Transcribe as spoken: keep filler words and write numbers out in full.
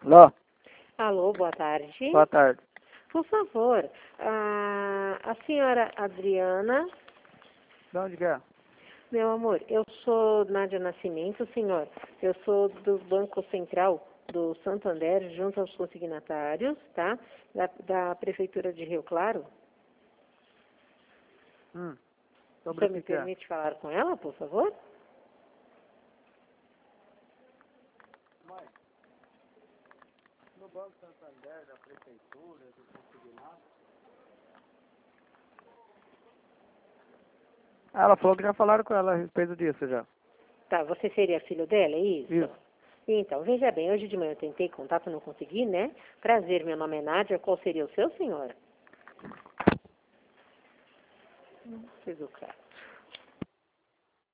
Alô? Alô, boa tarde. Boa tarde. Por favor, a, a senhora Adriana, De onde que é? meu amor, eu sou Nádia Nascimento, senhor. Eu sou do Banco Central do Santander, junto aos consignatários, tá? Da, da Prefeitura de Rio Claro. Hum. Sobre Você o me que que é? permite falar com ela, por favor? No Banco Santander, da Prefeitura, do consignado. Ela falou que já falaram com ela a respeito disso já. Tá, você seria filho dela, é isso? Isso. Então, veja bem, hoje de manhã eu tentei contato, não consegui, né? Prazer, meu nome é Nádia, qual seria o seu, senhora? Não sei do cara.